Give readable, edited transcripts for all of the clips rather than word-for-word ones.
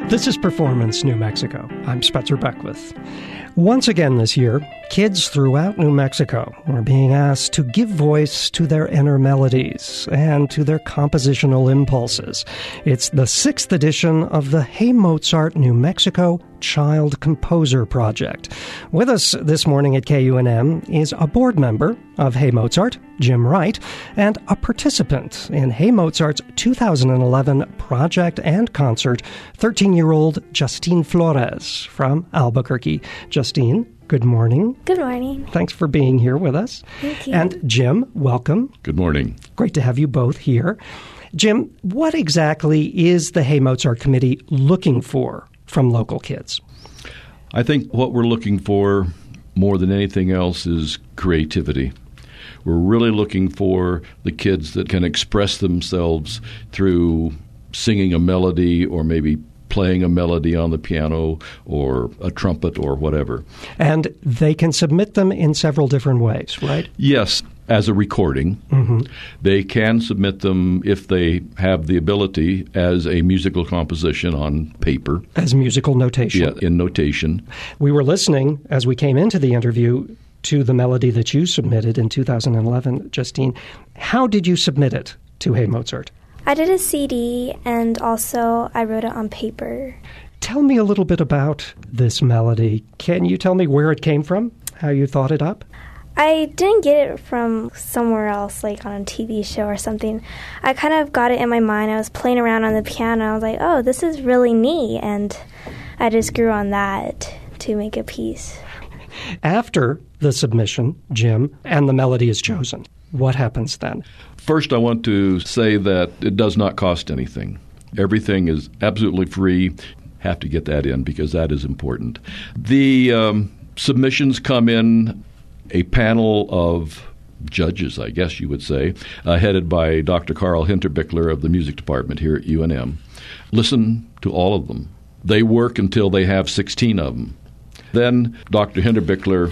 This is Performance New Mexico. I'm Spencer Beckwith. Once again this year, kids throughout New Mexico are being asked to give voice to their inner melodies and to their compositional impulses. It's the 6th edition of the Hey Mozart New Mexico Child Composer Project. With us this morning at KUNM is a board member of Hey Mozart, Jim Wright, and a participant in Hey Mozart's 2011 project and concert, 13-year-old Justine Flores from Albuquerque. Justine, good morning. Good morning. Thanks for being here with us. Thank you. And Jim, welcome. Good morning. Great to have you both here. Jim, what exactly is the Hey Mozart Committee looking for from local kids? I think what we're looking for more than anything else is creativity. We're really looking for the kids that can express themselves through singing a melody or maybe playing a melody on the piano or a trumpet or whatever. And they can submit them in several different ways, right? Yes, as a recording. Mm-hmm. They can submit them, if they have the ability, as a musical composition on paper. As musical notation. Yeah, in notation. We were listening, as we came into the interview, to the melody that you submitted in 2011, Justine. How did you submit it to Hey Mozart? I did a CD, and also I wrote it on paper. Tell me a little bit about this melody. Can you tell me where it came from, how you thought it up? I didn't get it from somewhere else, like on a TV show or something. I kind of got it in my mind. I was playing around on the piano. I was like, oh, this is really neat, and I just grew on that to make a piece. After the submission, Jim, and the melody is chosen, what happens then? First, I want to say that it does not cost anything. Everything is absolutely free. Have to get that in because that is important. The submissions come in a panel of judges, I guess you would say, headed by Dr. Carl Hinterbichler of the music department here at UNM. Listen to all of them. They work until they have 16 of them. Then Dr. Hinterbichler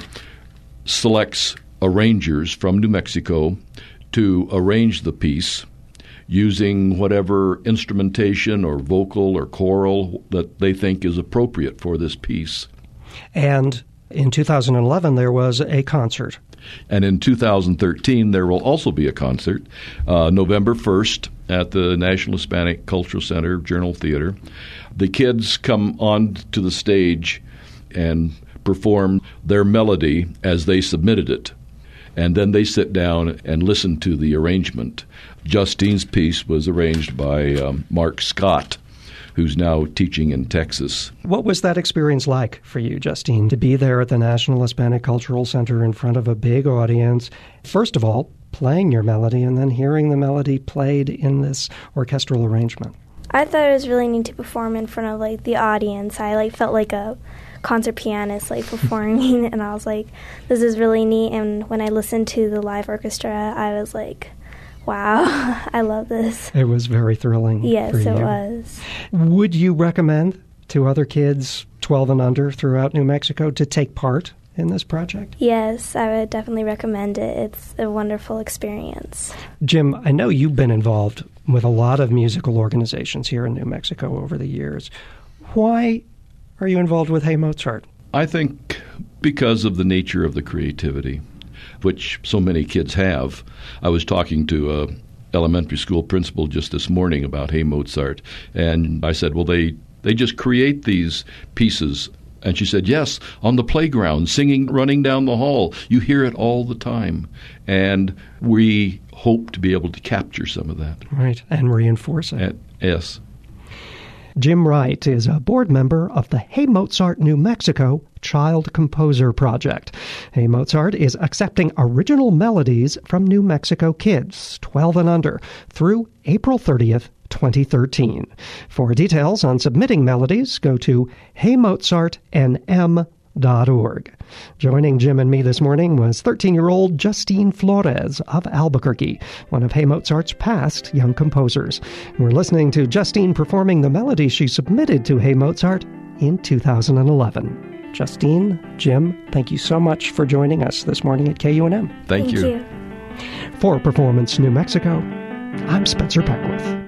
selects arrangers from New Mexico to arrange the piece using whatever instrumentation or vocal or choral that they think is appropriate for this piece. And in 2011, there was a concert. And in 2013, there will also be a concert, November 1st at the National Hispanic Cultural Center, Journal Theater. The kids come on to the stage and perform their melody as they submitted it. And then they sit down and listen to the arrangement. Justine's piece was arranged by Mark Scott, who's now teaching in Texas. What was that experience like for you, Justine, to be there at the National Hispanic Cultural Center in front of a big audience? First of all, playing your melody and then hearing the melody played in this orchestral arrangement. I thought it was really neat to perform in front of the audience. I felt like a concert pianist performing, and I was like, this is really neat. And when I listened to the live orchestra, I was like, wow, I love this. It was very thrilling. Yes, it was. Would you recommend to other kids 12 and under throughout New Mexico to take part in this project? Yes, I would definitely recommend it. It's a wonderful experience. Jim, I know you've been involved with a lot of musical organizations here in New Mexico over the years. Why are you involved with Hey Mozart? I think because of the nature of the creativity, which so many kids have. I was talking to an elementary school principal just this morning about Hey Mozart, and I said, well, they just create these pieces. And she said, yes, on the playground, singing, running down the hall. You hear it all the time. And we hope to be able to capture some of that. Right, and reinforce it. Yes. Jim Wright is a board member of the Hey Mozart New Mexico Child Composer Project. Hey Mozart is accepting original melodies from New Mexico kids, 12 and under, through April 30th, 2013. For details on submitting melodies, go to heymozartnm.org. Joining Jim and me this morning was 13-year-old Justine Flores of Albuquerque, one of Hey Mozart's past young composers. We're listening to Justine performing the melody she submitted to Hey Mozart in 2011. Justine, Jim, thank you so much for joining us this morning at KUNM. Thank you. For Performance New Mexico, I'm Spencer Beckwith.